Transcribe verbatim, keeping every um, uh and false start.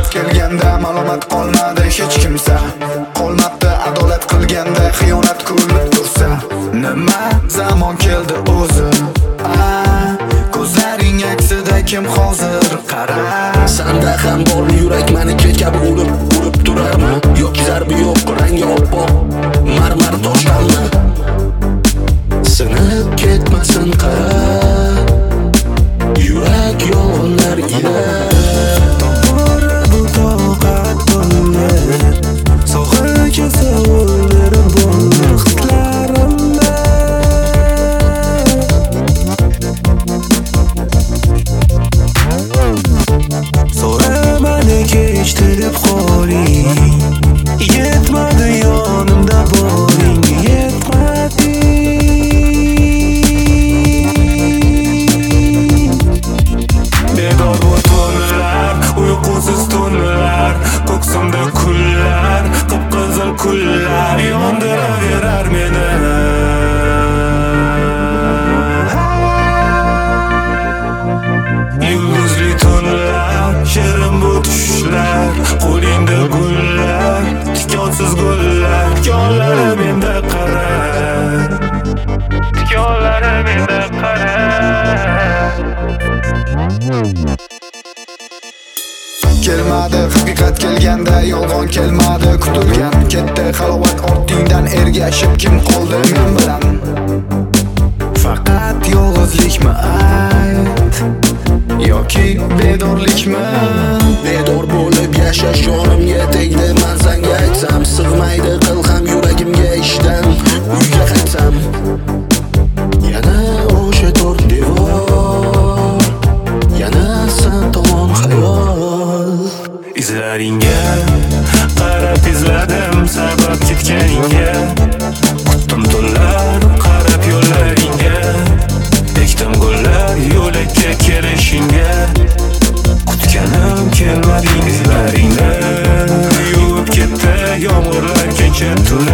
kelganda ma'lumot qolmadi hech kimsa. Qolmabdi adolat qilganda xiyonat kulib tursa. Nima zamon keldi o'zi, ko'zlaring aksida kim hozir qara. Sanda ham bor yurak meniki kabi urib urib turarmi? Yoki zarbi yo'q rangi oppoq marmar toshdanmi? Sinib ketmasin qara yurak yolg'onlar ila. Kechtirib qoling, yetmadi yonimda boring, yetmadi. Bedor bu tunlar, uyqusiz tunlar, ko'ksimda kullar, qip-qizil kullar yondiraverar meni. Yulduzli tunlar, shirin bu tushlar, qo'lingda gullar, tikonsiz gullar, tikonlari menda qara, tikonlari menda qara. Kelmadi haqiqat kelganda yolg'on kelmadi kutilgan. Ketdi halovat ortingdan ergashib kim qoldi men bilan? Faqat yolg'izlikmi ayt yoki bedorlikmi? Bedor bo'lib yashash jonimga tegdi. Men senga aytsam sig'maydi qil ham yuragimga ishdan uyga qaytsam. Yana o'sha to'rt devor, yana sen tomon xayol. Izlaringga qarab izladim sabab ketganingga. Kutdim tunlar qarab yo'llaringga. Ekdim gullar yo'lakka kelishingga. Kutganim kelmading izlaringni. Yuvib ketdi yomg'irlar kecha tun.